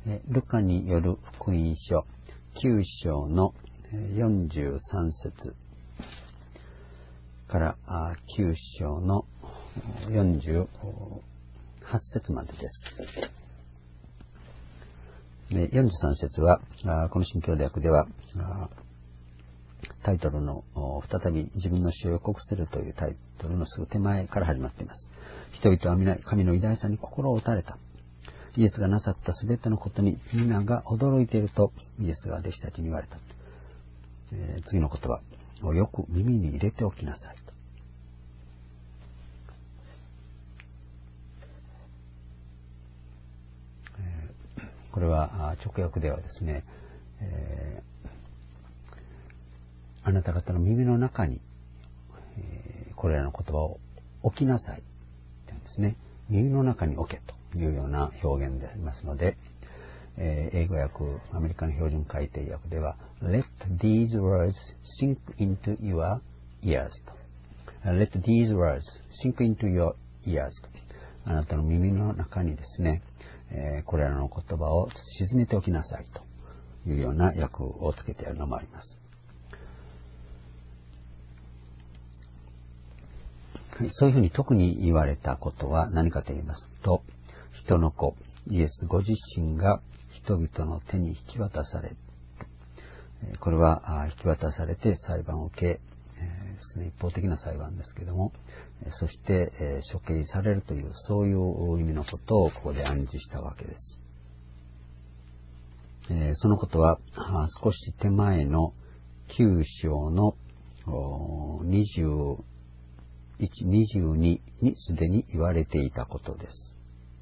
ルカによる福音書9章の43節から9章の48節までです。で43節はこの新教大訳ではタイトルの再び自分の死を予告するというタイトルのすぐ手前から始まっています。人々は皆神の偉大さに心を打たれた。イエスがなさったすべてのことに皆が驚いているとイエスが弟子たちに言われた。次の言葉をよく耳に入れておきなさいと。これは直訳ではですね、あなた方の耳の中に、これらの言葉を置きなさいというんですね。耳の中に置けというような表現でありますので、英語訳アメリカの標準改訂訳では Let these words sink into your ears と Let these words sink into your ears とあなたの耳の中にですね、これらの言葉を沈めておきなさいというような訳をつけてあるのもあります。そういうふうに特に言われたことは何かと言いますと、人の子イエスご自身が人々の手に引き渡される。これは引き渡されて裁判を受け、ですね、一方的な裁判ですけれども、そして処刑されるというそういう意味のことをここで暗示したわけです。そのことは少し手前の9章の21、22にすでに言われていたことです。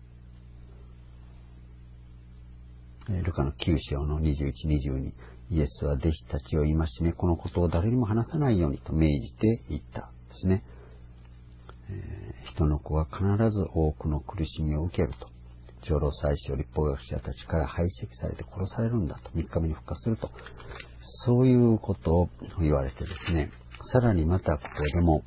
ルカの9章の21、22、イエスは弟子たちを戒め、このことを誰にも話さないようにと命じていったですね。人の子は必ず多くの苦しみを受けると。長老祭司よ立法学者たちから排斥されて殺されるんだと。3日目に復活すると。そういうことを言われてですね。さらにまたここでも、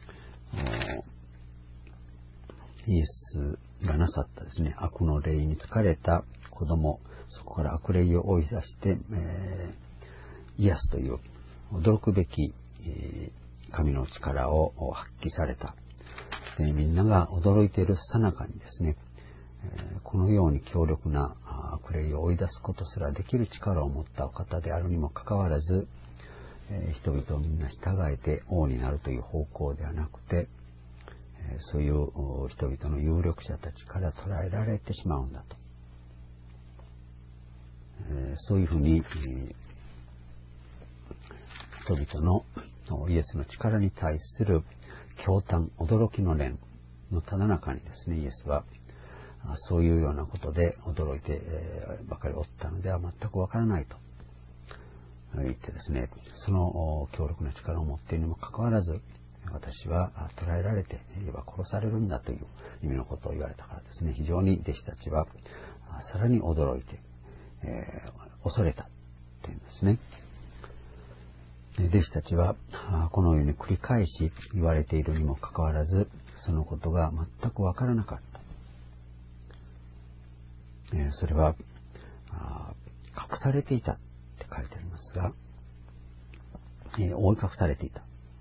イエスがなさったですね、悪の霊に疲れた子供、そこから悪霊を追い出して、癒すという驚くべき、神の力を発揮された。でみんなが驚いている最中にですね、このように強力な悪霊を追い出すことすらできる力を持ったお方であるにもかかわらず、人々をみんな従えて王になるという方向ではなくて、そういう人々の有力者たちから捉えられてしまうんだと。そういうふうに、人々のイエスの力に対する驚嘆、驚きの念のただ中にですね、イエスはそういうようなことで驚いてばかりおったのでは全くわからないと言ってですね、その強力な力を持っているにもかかわらず、私は捕らえられていえば殺されるんだという意味のことを言われたからですね、非常に弟子たちはさらに驚いて、恐れたというんですね。弟子たちはこのように繰り返し言われているにもかかわらず、そのことが全くわからなかった。それは隠されていたって書いてありますが、覆い隠されていた。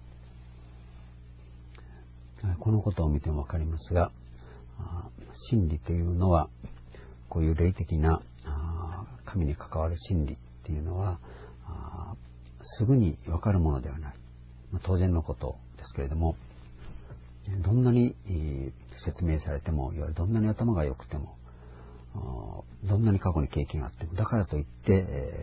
このことを見てもわかりますが、真理というのはこういう霊的な神に関わる真理っていうのはすぐにわかるものではない、当然のことですけれども、どんなに説明されても、いわゆるどんなに頭が良くても、どんなに過去に経験があっても、だからといって、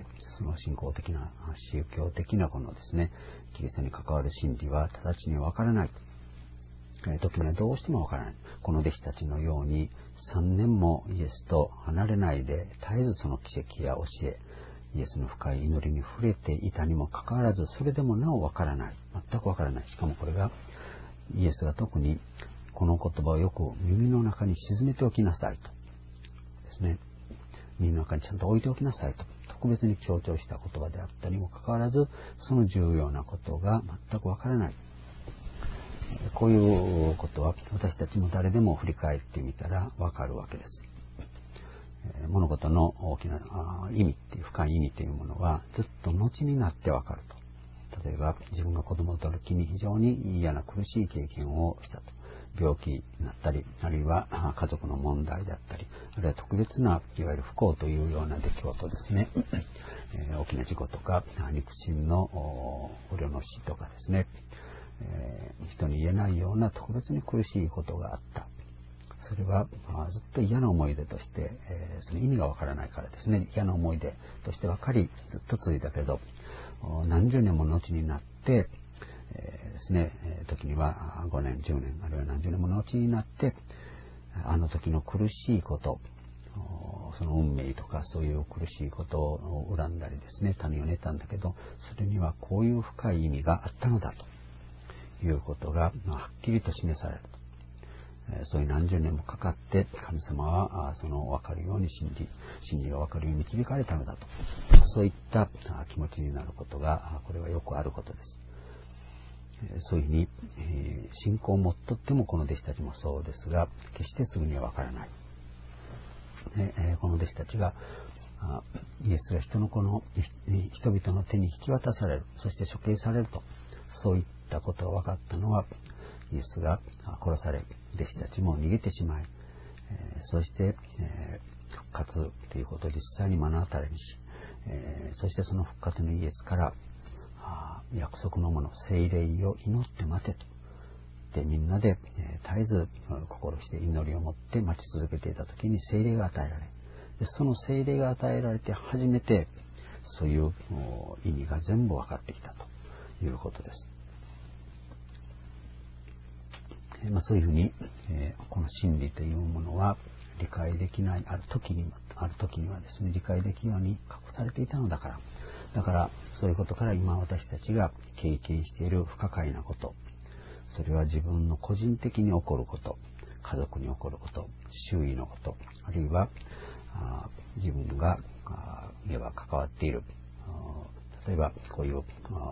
その信仰的な宗教的なこのですね、キリストに関わる真理は直ちにわからない。時にはどうしてもわからない。この弟子たちのように3年もイエスと離れないで絶えずその奇跡や教え、イエスの深い祈りに触れていたにもかかわらず、それでもなおわからない。全くわからない。しかもこれがイエスが特にこの言葉をよく耳の中に沈めておきなさいとですね、耳の中にちゃんと置いておきなさいと特別に強調した言葉であったにもかかわらず、その重要なことが全くわからない。こういうことは私たちも誰でも振り返ってみたらわかるわけです。 物事の大きな意味っていう、深い意味というものはずっと後になってわかると。例えば自分が子供の時に非常に嫌な苦しい経験をしたと。病気になったり、あるいは家族の問題であったり、あるいは特別ないわゆる不幸というような出来事ですね。大きな事故とか肉親の不慮の死とかですね、人に言えないような特別に苦しいことがあった。それはずっと嫌な思い出として、その意味がわからないからですね。嫌な思い出としてばかりずっと続いたけど、何十年も後になってですね、時には5年、10年、あるいは何十年も後になって、あの時の苦しいこと、その運命とかそういう苦しいことを恨んだりですね、他人を妬んだけど、それにはこういう深い意味があったのだということがはっきりと示されると。そういう何十年もかかって神様はその分かるように真理が分かるように導かれたのだと、そういった気持ちになることが、これはよくあることです。そういうふうに信仰を持っとってもこの弟子たちもそうですが、決してすぐには分からない。この弟子たちがイエスが人々の手に引き渡される、そして処刑されると、そういったことが分かったのは、イエスが殺され、弟子たちも逃げてしまい、そして、復活ということを実際に目の当たりにし、そしてその復活のイエスから約束のもの、聖霊を祈って待てと。で、みんなで、絶えず心して祈りを持って待ち続けていたときに聖霊が与えられ、でその聖霊が与えられて初めてそういう意味が全部分かってきたということです。そういうふうに、この真理というものは理解できない、ある時にはですね、理解できるように隠されていたのだから、そういうことから今私たちが経験している不可解なこと、それは自分の個人的に起こること、家族に起こること、周囲のこと、あるいは自分がいわば関わっている、例えばこういう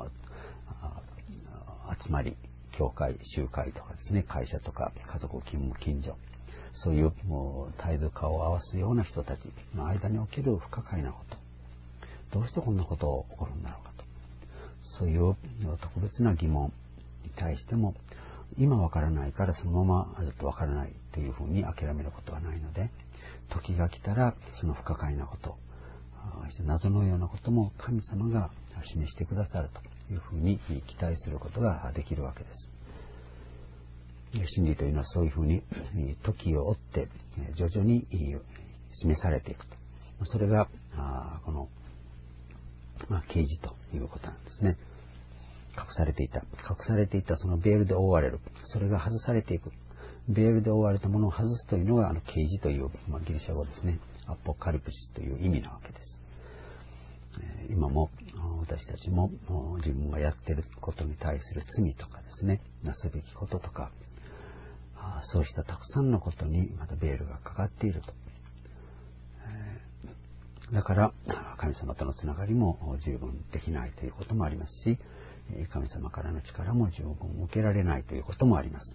集まり、教会、集会とかですね、会社とか家族、勤務、近所、そういう絶えず顔を合わすような人たちの間における不可解なこと、どうしてこんなことが起こるんだろうかと、そういう特別な疑問に対しても、今わからないからそのままずっとわからないというふうに諦めることはないので、時が来たらその不可解なこと、謎のようなことも神様が示してくださるというふうに期待することができるわけです。真理というのはそういうふうに時を追って徐々に示されていくと。それがこの啓示ということなんですね。隠されていたそのベールで覆われる、それが外されていく。ベールで覆われたものを外すというのが啓示という、ギリシャ語ですね。アポカリプシスという意味なわけです。今も私たちも自分がやっていることに対する罪とかですね、なすべきこととか、そうしたたくさんのことにまたベールがかかっていると。だから神様とのつながりも十分できないということもありますし、神様からの力も十分受けられないということもあります。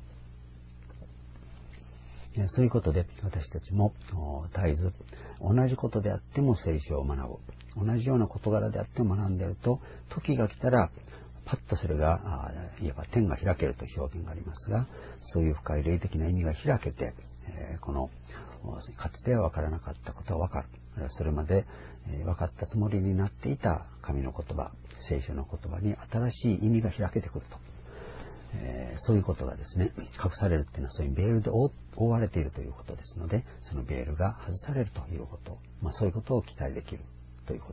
そういうことで私たちも絶えず同じことであっても聖書を学ぶ、同じような事柄であっても学んでいると、時が来たらパッとそれがいわば天が開けるという表現がありますが、そういう深い霊的な意味が開けて、このかつては分からなかったことは分かる、あるいはそれまで分かったつもりになっていた神の言葉、聖書の言葉に新しい意味が開けてくると。そういうことがですね、隠されるというのはそういうベールで覆われているということですので、そのベールが外されるということ、そういうことを期待できるということ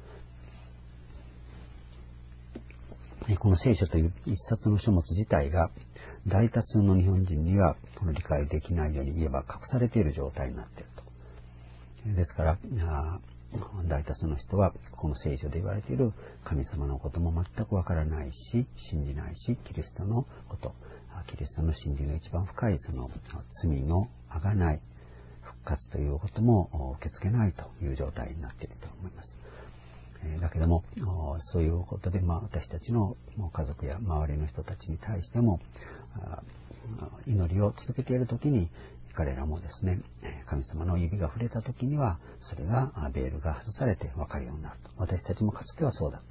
です。この聖書という一冊の書物自体が大多数の日本人にはこの理解できないように言えば隠されている状態になっていると。ですから大多数の人はこの聖書で言われている神様のことも全くわからないし、信じないし、キリストのこと、キリストの信じの一番深いその罪の贖い、復活ということも受け付けないという状態になっていると思います。だけどもそういうことで私たちの家族や周りの人たちに対しても祈りを続けているときに、彼らもですね、 神様の指が触れた時には、それがベールが外されて分かるようになると。私たちもかつてはそうだった。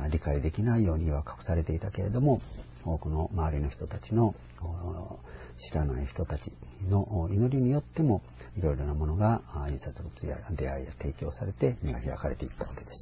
理解できないようには隠されていたけれども、多くの周りの人たちの知らない人たちの祈りによっても、いろいろなものが印刷物や出会いや提供されて目が開かれていったわけです。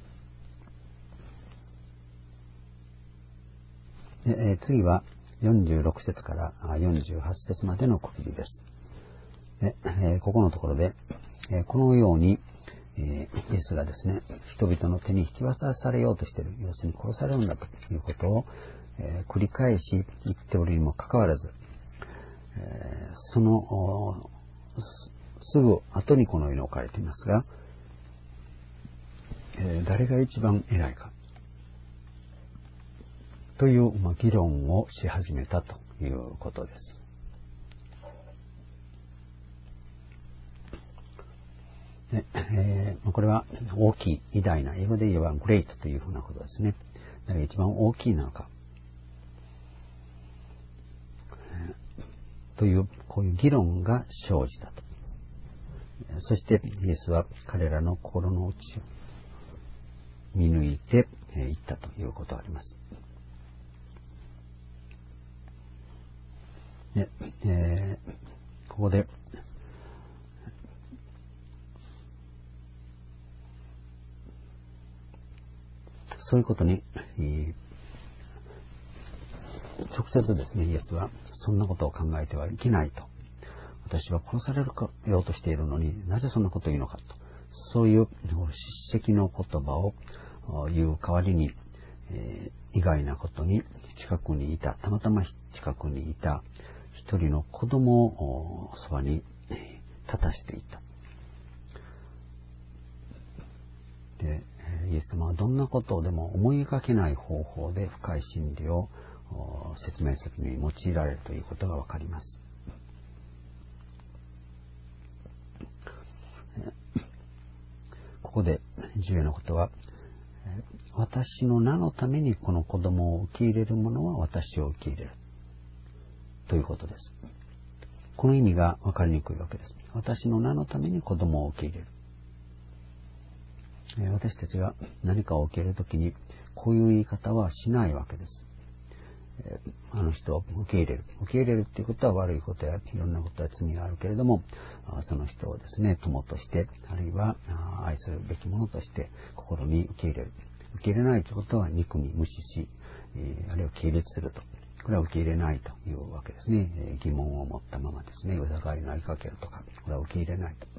次は46節から48節までの区切りです。ここのところで、このように、イエスがですね、人々の手に引き渡されようとしている、要するに殺されるんだということを、繰り返し言っておるにもかかわらず、そのすぐ後にこのように置かれていますが、誰が一番偉いかという、議論をし始めたということです。これは大きい、偉大な、英語で言えばグレートというふうなことですね。誰が一番大きいなのかという、こういう議論が生じたと。そしてイエスは彼らの心の内を見抜いていったということがあります。ここでそういうことに直接ですね、イエスはそんなことを考えてはいけないと。私は殺されるようとしているのになぜそんなことを言うのかと。そういう叱責の言葉を言う代わりに、意外なことにたまたま近くにいた一人の子供をそばに立たしていた。で、イエス様はどんなことでも思いがけない方法で深い真理を説明するに用いられるということがわかります。ここで重要なことは、私の名のためにこの子供を受け入れる者は私を受け入れるということです。この意味が分かりにくいわけです。私の名のために子供を受け入れる。私たちが何かを受けるときにこういう言い方はしないわけです。あの人を受け入れる。受け入れるっていうことは悪いことやいろんなことは罪があるけれども、その人をですね、友として、あるいは愛するべきものとして心に受け入れる。受け入れないということは憎み、無視し、あるいは軽蔑すると。これは受け入れないというわけですね。疑問を持ったままですね、疑いのいかけるとか、これは受け入れないと。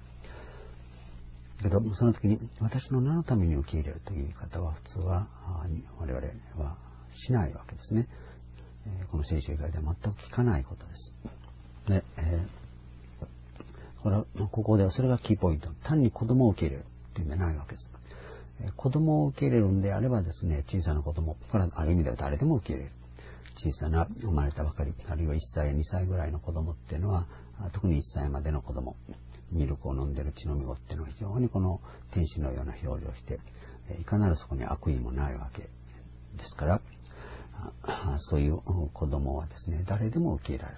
けど、その時に私の名のために受け入れるという言い方は普通は我々はしないわけですね。この聖書以外では全く聞かないことです。で、ここではそれがキーポイント。単に子供を受け入れるというんじゃないわけです。子供を受け入れるんであればですね、小さな子供、これはある意味では誰でも受け入れる。小さな生まれたばかり、あるいは1歳や2歳ぐらいの子供っていうのは、特に1歳までの子供、ミルクを飲んでる血のみ子っていうのは非常にこの天使のような表情をして、いかなるそこに悪意もないわけですから、そういう子供はですね、誰でも受け入れら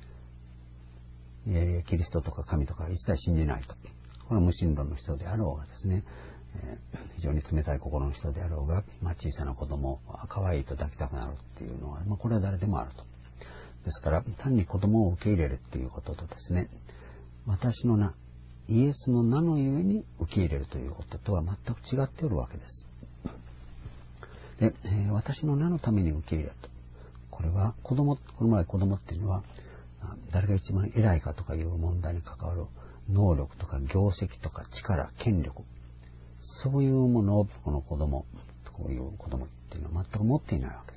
れる。キリストとか神とか一切信じないと。これは無神論の人であろうがですね、非常に冷たい心の人であろうが、小さな子供は可愛いと抱きたくなるっていうのは、これは誰でもあると。ですから、単に子供を受け入れるっていうこととですね、私の名、イエスの名のゆえに受け入れるということとは全く違っておるわけです。で、私の名のために受け入れると。これはこの前子供っていうのは、誰が一番偉いかとかいう問題に関わる能力とか業績とか力、権力、そういうものをこの子供、こういう子供っていうのは全く持っていないわけです。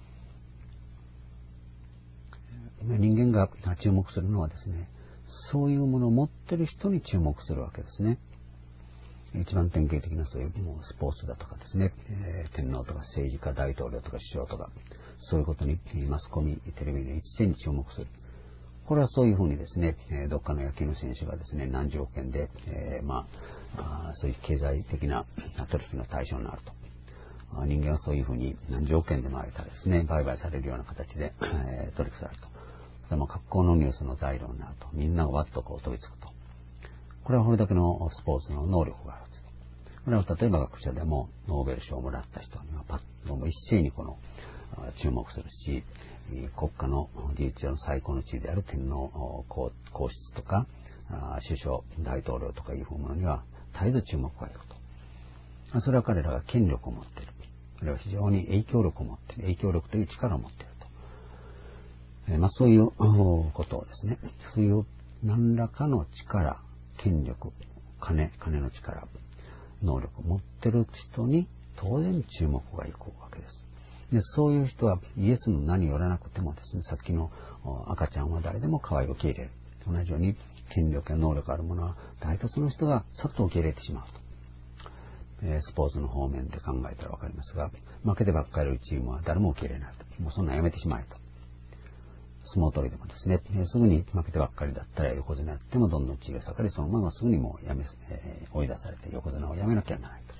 人間が注目するのはですね、そういうものを持ってる人に注目するわけですね。一番典型的なそういうスポーツだとかですね、天皇とか政治家、大統領とか首相とか、そういうことにマスコミ、テレビで一斉に注目する。これはそういうふうにですね、どっかの野球の選手がですね、何十億円で、そういう経済的な取引の対象になると。人間はそういうふうに何十億円でもあげたらですね、売買されるような形で、取引されると。 格好のニュースの材料になると、みんながわっとこう飛びつくと。これはこれだけのスポーツの能力があるんです。これは例えば学者でもノーベル賞をもらった人にはパッと一斉に注目するし、国家の事実上の最高の地位である天皇皇室とか首相大統領とかいうものには絶えず注目がいくと。それは彼らが権力を持っている。それは非常に影響力を持っている。影響力という力を持っていると。そういうことをですね、そういう何らかの力、権力、金の力、能力を持っている人に当然注目がいくわけです。で、そういう人はイエスの名によらなくてもですね、さっきの赤ちゃんは誰でも可愛い受け入れる。同じように権力や能力あるものは大多数の人がさっと受け入れてしまうと。スポーツの方面で考えたらわかりますが、負けてばっかりいるチームは誰も受け入れないと。もうそんなやめてしまえと。相撲取りでもですね、すぐに負けてばっかりだったら横綱やってもどんどん地位が下がり、そのまますぐにもう追い出されて横綱をやめなきゃならないと。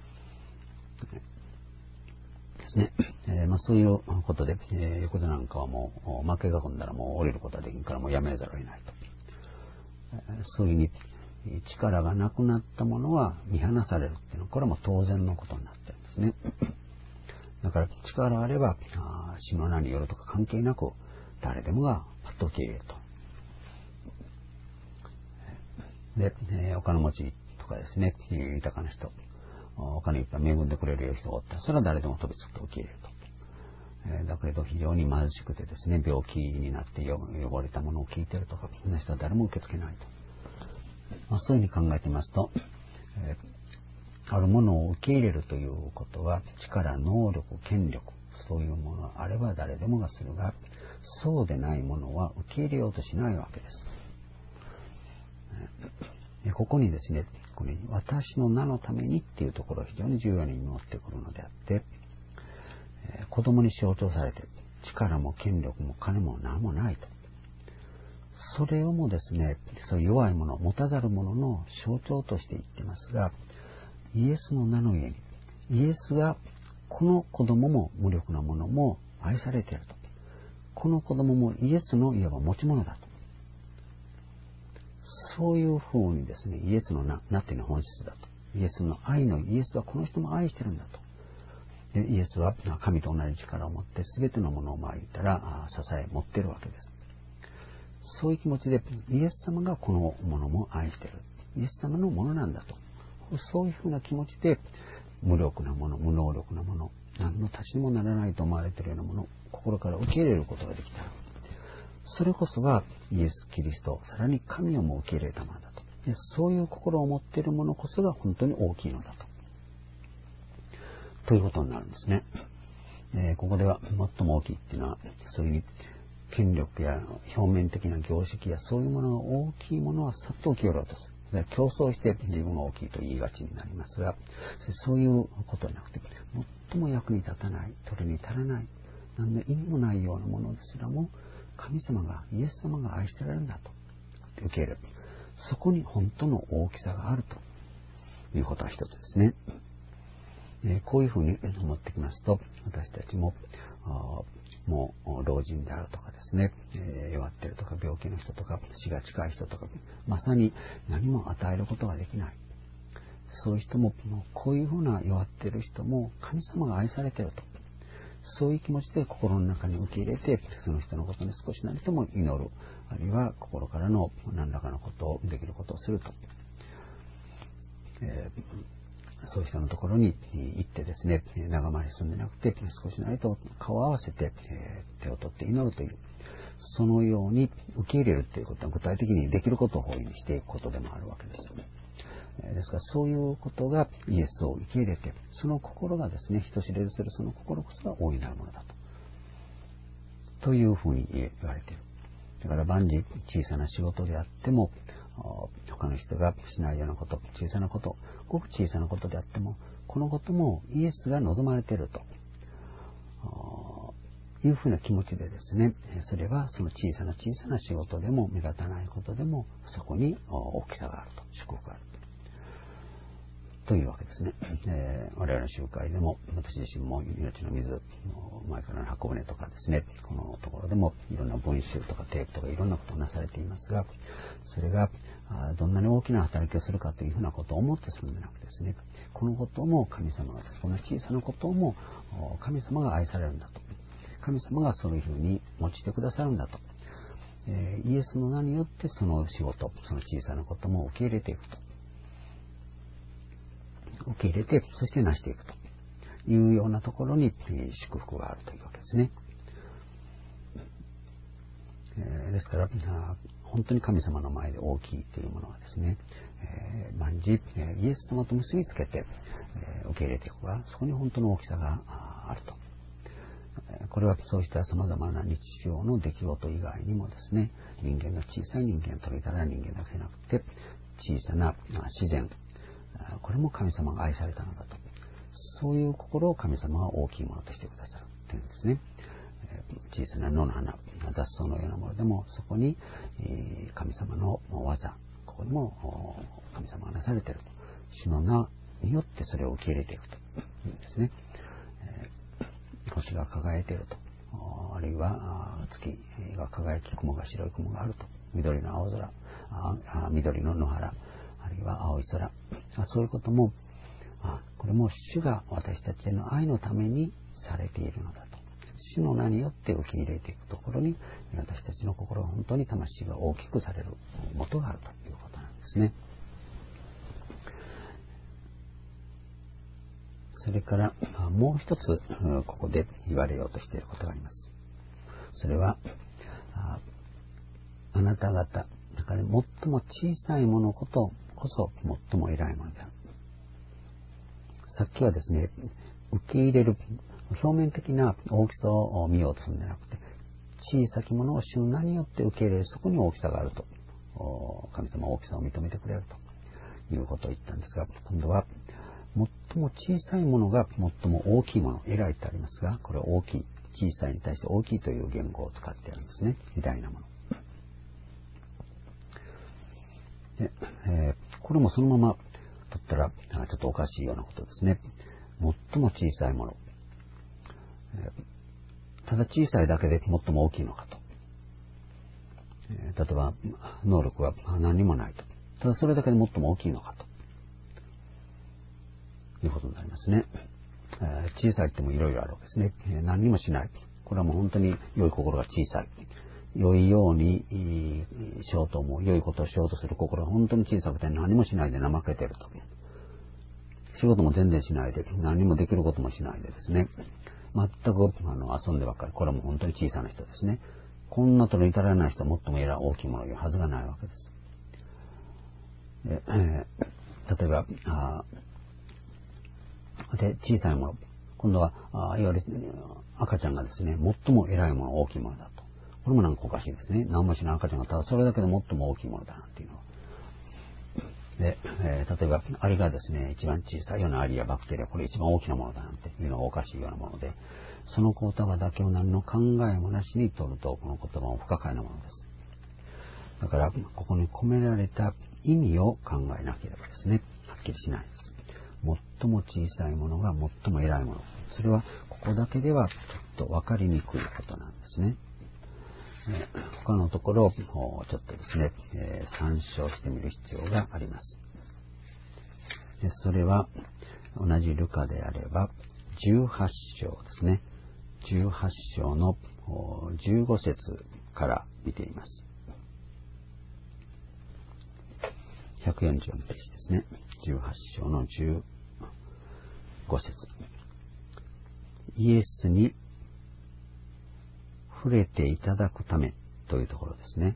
ですね。そういうことで、横綱なんかはもう負けが込んだらもう降りることはできんからもうやめざるを得ないと。そういうふうに力がなくなったものは見放されるっていうのはこれはもう当然のことになってるんですね。だから力あれば死の名によるとか関係なく誰でもがパッと受け入れると。で、お金持ちとかですね、豊かな人、お金いっぱい恵んでくれる人がおったら、それは誰でも飛びつくと受け入れると。だけど非常に貧しくてですね、病気になって汚れたものを聞いてるとか、そんな人は誰も受け付けないと。そういうふうに考えてみますと、あるものを受け入れるということは、力、能力、権力、そういうものがあれば誰でもがするが、そうでないものは受け入れようとしないわけです。ここにですね、この私の名のためにっていうところが非常に重要に持ってくるのであって、子供に象徴されている力も権力も金も何もないと。それをもですね、そういう弱いもの、持たざるものの象徴として言ってますが、イエスの名の上に、イエスがこの子供も無力なものも愛されていると。この子供もイエスのいわば持ち物だと。そういうふうにですね、イエスの名っていうのは本質だと。イエスの愛のイエスはこの人も愛してるんだと。でイエスは神と同じ力を持って全てのものを言ったら支え持っているわけです。そういう気持ちでイエス様がこのものも愛している。イエス様のものなんだと。そういうふうな気持ちで無力なもの、無能力なもの、何の足しにもならないと思われているようなものを心から受け入れることができた。それこそがイエス・キリスト、さらに神をも受け入れたものだと。でそういう心を持っているものこそが本当に大きいのだと。ということになるんですね。ここでは最も大きいっていうのは、そういうふうに権力や表面的な業績やそういうものが大きいものはさっと受け入れようとする。競争して自分が大きいと言いがちになりますが、そういうことじゃなくて、最も役に立たない、取るに足らない、何の意味もないようなものですらも、神様が、イエス様が愛してられるんだと受け入れる。そこに本当の大きさがあるということは一つですね。こういうふうに思ってきますと、私たちももう老人であるとかですね、弱っているとか病気の人とか死が近い人とか、まさに何も与えることができない。そういう人も、こういうふうな弱っている人も神様が愛されていると。そういう気持ちで心の中に受け入れて、その人のことに少しなりとも祈る。あるいは心からの何らかのことをできることをすると。そういう人のところに行ってですね、長回りするんでなくて、少しなりと顔を合わせて、手を取って祈るという、そのように受け入れるということは具体的にできることを法にしていくことでもあるわけですよね。ですからそういうことがイエスを受け入れて、その心がですね、人知れずするその心こそが大いなるものだというふうに言われている。だから万事小さな仕事であっても、他の人がしないようなこと、小さなこと、ごく小さなことであっても、このこともイエスが望まれているというふうな気持ちでですね、それはその小さな仕事でも目立たないことでも、そこに大きさがあると、祝福がある。 というわけですね。我々の集会でも、私自身も命の水、前からの箱舟とかですね、このところでもいろんな文集とかテープとかいろんなことをなされていますが、それがどんなに大きな働きをするかというふうなことを思ってするんでなくてですね、このことも神様がです。この小さなことも神様が愛されるんだと。神様がそういうふうに用いてくださるんだと。イエスの名によってその仕事、その小さなことも受け入れていくと。受け入れて、そして成していくというようなところに祝福があるというわけですね。ですから、本当に神様の前で大きいというものはですね、万事イエス様と結びつけて受け入れていくから、そこに本当の大きさがあると。これはそうした様々な日常の出来事以外にもですね、人間の小さい人間、取りたら人間だけじゃなくて、小さな自然、これも神様が愛されたのだと。そういう心を神様は大きいものとしてくださるというんですね。小さな野の花、雑草のようなものでも、そこに神様の技、ここにも神様がなされていると。主の名によってそれを受け入れていくというんですね。星が輝いていると。あるいは月が輝き、雲が白い雲があると。緑の青空、緑の野原、あるいは青い空。そういうことも、これも主が私たちへの愛のためにされているのだと。主の名によって受け入れていくところに、私たちの心が本当に魂が大きくされる元があるということなんですね。それからもう一つここで言われようとしていることがあります。それはあなた方の中で最も小さいものこそ最も偉いものである。さっきはですね、受け入れる表面的な大きさを見ようとするんじゃなくて、小さきものを主の名によって受け入れる、そこに大きさがあると。神様は大きさを認めてくれるということを言ったんですが、今度は最も小さいものが最も大きいもの、偉いってありますが、これは大きい、小さいに対して大きいという言語を使ってあるんですね。偉大なもの。でこれもそのまま取ったらちょっとおかしいようなことですね。最も小さいもの。ただ小さいだけで最も大きいのかと。例えば能力は何にもないと。ただそれだけで最も大きいのかということになりますね。小さいってもいろいろあるわけですね。何にもしない。これはもう本当に良い心が小さい。良いようにしようと思う。良いことをしようとする心が本当に小さくて何もしないで怠けていると。仕事も全然しないで、何もできることもしないでですね。全く遊んでばっかり。これはもう本当に小さな人ですね。こんなとの至らない人はもっとも大きいものを言うはずがないわけです。例えばで小さいもの、今度はいわゆる赤ちゃんがですね、最も偉いもの、大きいものだと。これもなんかおかしいですね。何もしない赤ちゃんがただそれだけで最も大きいものだなんていうのは。で、例えばアリがですね、一番小さいようなアリやバクテリア、これ一番大きなものだなんていうのはおかしいようなもので、その言葉だけを何の考えもなしに取ると、この言葉も不可解なものです。だからここに込められた意味を考えなければですね、はっきりしないです。最も小さいものが最も偉いもの、それはここだけではちょっと分かりにくいことなんですね。他のところをちょっとですね、参照してみる必要があります。でそれは同じルカであれば18章ですね。18章の15節から見ています。144ページですね。18章の15節。イエスに触れていただくためというところですね。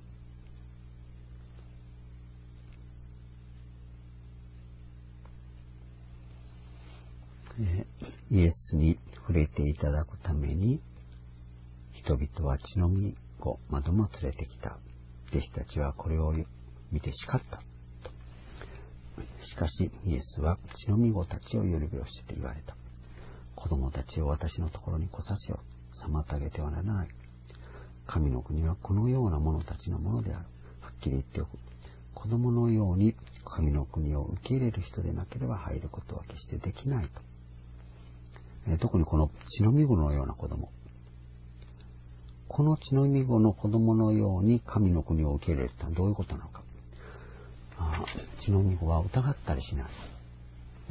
イエスに触れていただくために人々は血のみ子まども連れてきた。弟子たちはこれを見て叱ったと。しかしイエスは血のみ子たちをより病して言われた。子供たちを私のところに来させよ。妨げてはならない。神の国はこのような者たちのものである。はっきり言っておく。 子供のように神の国を受け入れる人でなければ入ることは決してできないと。特にこの血のみ子のような子供。この血のみ子の子供のように神の国を受け入れるとはどういうことなのか。血のみ子は疑ったりしない。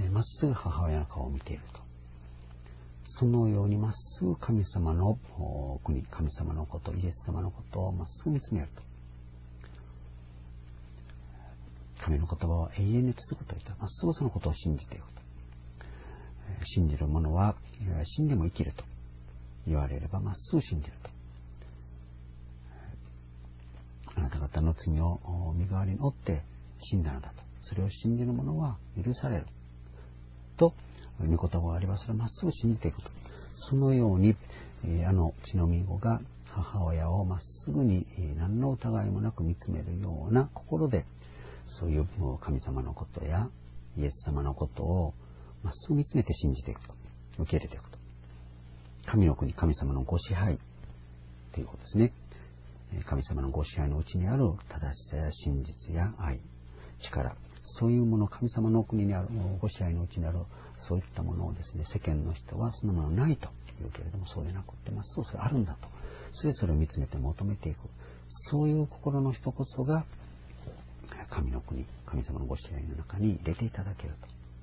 まっすぐ母親の顔を見ていると。そのようにまっすぐ神様の国、神様のこと、イエス様のことをまっすぐ見つめると。神の言葉は永遠に続くといった、まっすぐそのことを信じていくと。信じる者は死んでも生きると言われればまっすぐ信じると。あなた方の罪を身代わりに負って死んだのだと。それを信じる者は許されると御言葉があれば、それをまっすぐ信じていくと。そのように血のみ子が母親をまっすぐに何の疑いもなく見つめるような心で、そういう神様のことやイエス様のことをまっすぐ見つめて信じていくと、受け入れていくと。神の国、神様のご支配ということですね。神様のご支配のうちにある正しさや真実や愛、力、そういうもの、神様の国にあるご支配のうちにあるそういったものをですね、世間の人はそんなものないと言うけれども、そうでなくってまっすぐそれあるんだと。それを見つめて求めていく、そういう心の人こそが神の国、神様のご支配の中に入れていただける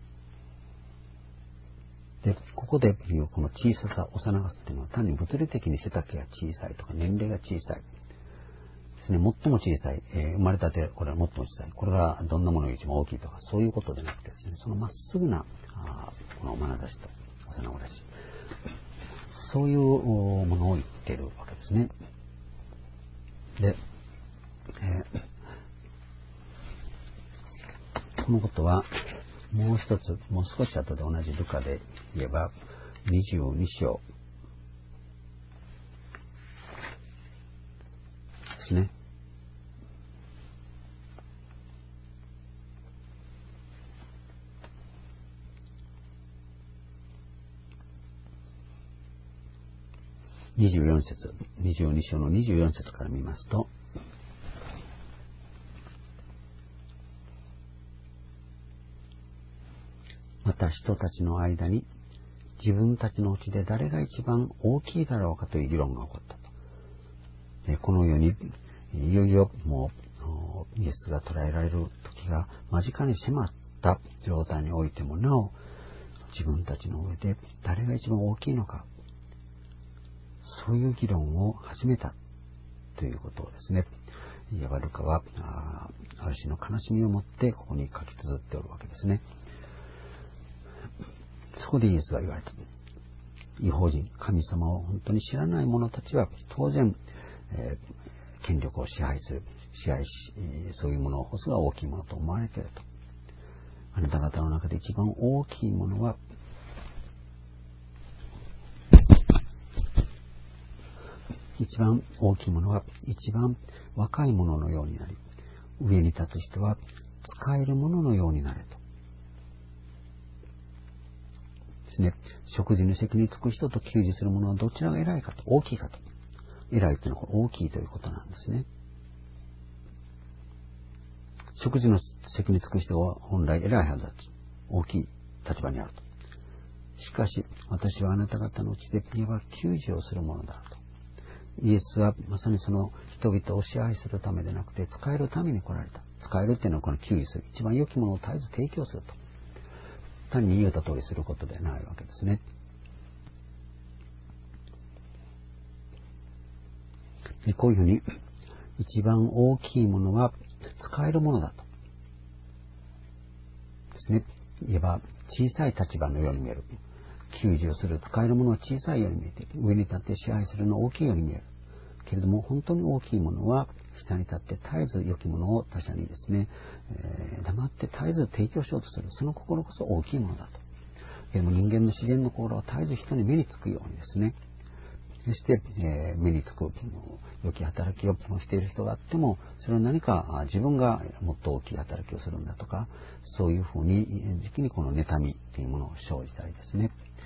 と。で、ここで言うこの小ささ、幼さっていうのは単に物理的に背丈が小さいとか年齢が小さいですね、最も小さい、生まれたて、これは最も小さい、これがどんなものより一番大きいとか、そういうことでなくてですね、そのまっすぐなこの眼差しと幼子らしい、そういうものを言っているわけですね。で、このことはもう一つ、もう少し後で同じルカで言えば22章ですね。24節、22章の24節から見ますと、また人たちの間に自分たちのうちで誰が一番大きいだろうかという議論が起こったと。で、このようにいよいよもうイエスが捕らえられる時が間近に迫った状態においてもなお、自分たちの上で誰が一番大きいのか、そういう議論を始めたということをですね、いわばルカはある種の悲しみを持ってここに書き綴っておるわけですね。そこでイエスが言われた。異邦人、神様を本当に知らない者たちは当然、権力を支配する、そういうものこそが大きいものと思われていると。あなた方の中で一番大きいものは、一番若い者のようになり、上に立つ人は使える者のようになれと。ですね、食事の席に着く人と給仕する者はどちらが偉いかと、大きいかと。偉いというのは大きいということなんですね。食事の席に着く人は本来偉いはずだと。大きい立場にあると。しかし私はあなた方のうちで言えば給仕をするものだと。イエスはまさにその人々を支配するためでなくて使えるために来られた。使えるっていうのはこの給仕する、一番良きものを絶えず提供すると。単に言うた通りすることではないわけですね。で、こういうふうに一番大きいものは使えるものだとですね。言えば小さい立場のように見える。給仕をする使えるものは小さいように見えている。上に立って支配するのは大きいように見える。けれども本当に大きいものは下に立って絶えず良きものを他者にですね、黙って絶えず提供しようとする。その心こそ大きいものだと。けれども人間の自然の心は絶えず人に目につくようにですね、そして、目につく良き働きをしている人があっても、それは何か自分がもっと大きい働きをするんだとか、そういうふうに時期にこの妬みというものを生じたりですね、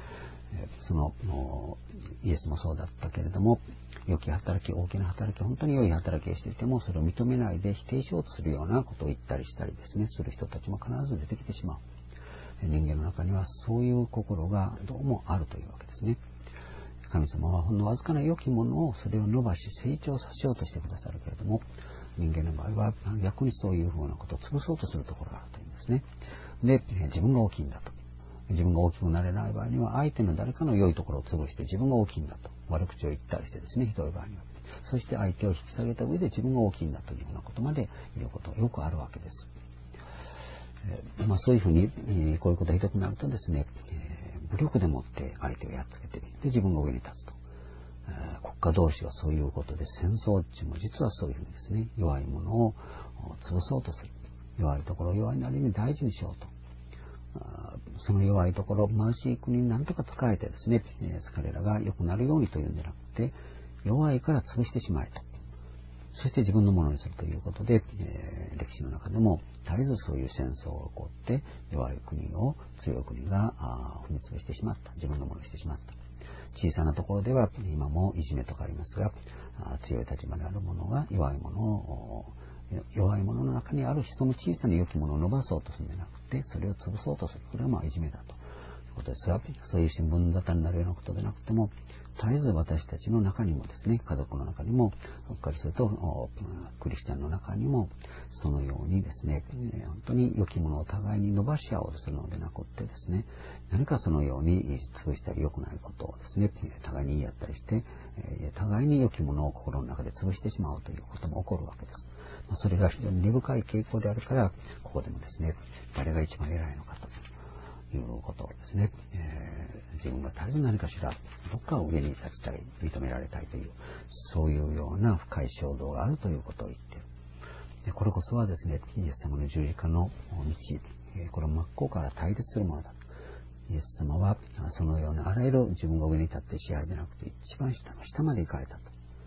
そのイエスもそうだったけれども、良き働き、大きな働き、本当に良い働きをしていても、それを認めないで否定しようとするようなことを言ったりしたりですね、する人たちも必ず出てきてしまう。人間の中にはそういう心がどうもあるというわけですね。神様はほんのわずかな良きものをそれを伸ばし成長させようとしてくださるけれども、人間の場合は逆にそういうふうなことを潰そうとするところがあるというんですね。で、自分が大きいんだと。自分が大きくなれない場合には、相手の誰かの良いところを潰して自分が大きいんだと悪口を言ったりしてですね、ひどい場合には。そして相手を引き下げた上で自分が大きいんだというようなことまで言うことがよくあるわけです。そういうふうに、こういうことがひどくなるとですね、武力でもって相手をやっつけて、で自分が上に立つと。国家同士がそういうことで戦争中も実はそういうふうにですね、弱いものを潰そうとする。弱いところを弱いなりに大事にしようと。その弱いところ、貧しい国に何とか使えてですね、彼らが良くなるようにというんじゃなくて、弱いから潰してしまえと。そして自分のものにするということで、歴史の中でも絶えずそういう戦争が起こって、弱い国を強い国が踏み潰してしまった。自分のものにしてしまった。小さなところでは今もいじめとかありますが、強い立場にある者が弱い者の中にあるその小さな良きものを伸ばそうとするんじゃなくて、それを潰そうとする。これはいじめだということですが、そういう新聞沙汰になるようなことでなくても、絶えず私たちの中にもですね、家族の中にも、うっかりするとクリスチャンの中にも、そのようにですね、本当に良きものを互いに伸ばし合おうとするのでなくってですね、何かそのように潰したり良くないことをですね、互いに言い合ったりして、互いに良きものを心の中で潰してしまうということも起こるわけです。それが非常に根深い傾向であるから、ここでもですね、誰が一番偉いのかということをですね、自分が絶えず何かしらどっか上に立ちたい、認められたいという、そういうような深い衝動があるということを言っている。でこれこそはですね、イエス様の十字架の道、これは真っ向から対立するものだと。イエス様はそのようなあらゆる自分が上に立って支配でなくて、一番下の下まで行かれたと。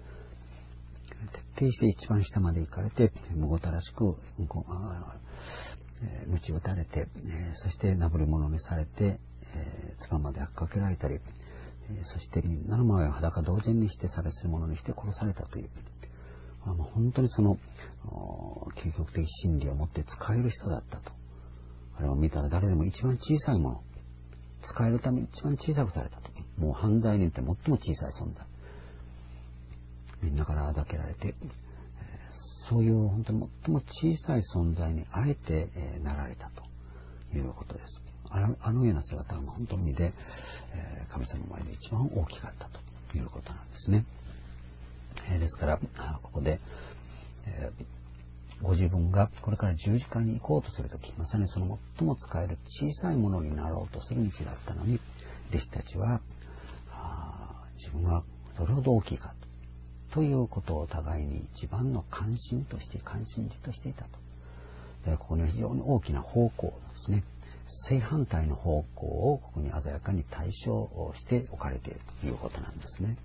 徹底して一番下まで行かれて、むごたらしく鞭打たれて、そしてなぶり物にされて、唾までかけられたり、そしてみんなの前を裸同然にしてされするものにして殺されたという、本当にその究極的真理を持って使える人だったと。あれを見たら誰でも一番小さいもの、使えるために一番小さくされたと。もう犯罪人って最も小さい存在、みんなからあざけられて、そういう本当に最も小さい存在にあえてなられたということです。あのような姿が本当にで、神様の前で一番大きかったということなんですね。ですからここで、ご自分がこれから十字架に行こうとするとき、まさにその最も使える小さいものになろうとする道だったのに、弟子たちは自分はどれほど大きいかということを互いに一番の関心事としていたと。でここには非常に大きな方向ですね、正反対の方向をここに鮮やかに対象して置かれているということなんですね。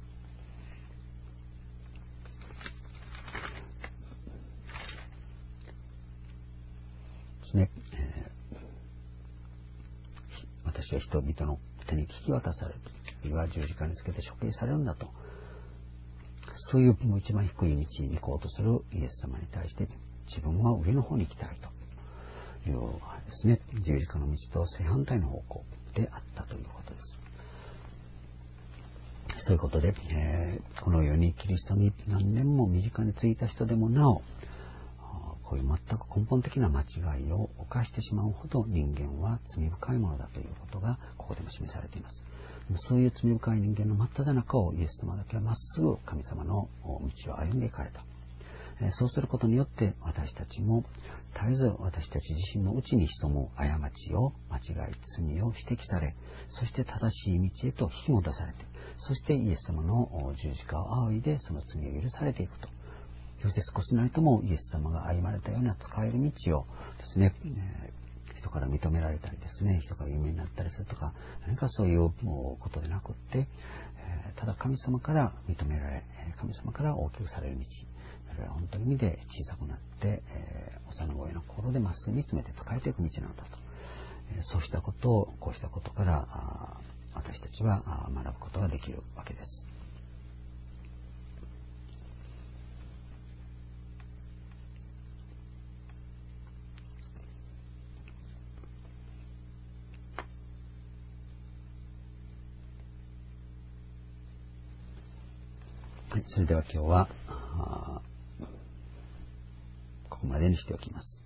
私は人々の手に引き渡されると、あるいは十字架につけて処刑されるんだと、そういうもう一番低い道に行こうとするイエス様に対して、自分は上の方に行きたいというですね、十字架の道と正反対の方向であったということです。そういうことで、このようにキリストに何年も身近についた人でもなお、こういう全く根本的な間違いを犯してしまうほど人間は罪深いものだということがここでも示されています。そういう罪深い人間の真っ只中をイエス様だけはまっすぐ神様の道を歩んでいかれた。そうすることによって私たちも絶えず私たち自身のうちに潜む過ちを、間違い、罪を指摘され、そして正しい道へと引き戻されて、そしてイエス様の十字架を仰いでその罪を許されていくと。そして少しなりともイエス様が歩まれたような使える道をですね、人から認められたりですね、人から有名になったりするとか、何かそういうことでなくって、ただ神様から認められ、神様から大きくされる道、それは本当に意味で小さくなって、幼子への心でまっすぐ見つめて使えていく道なのだと。そうしたことを、こうしたことから私私たちは学ぶことができるわけです。はい、それでは今日はここまでにしておきます。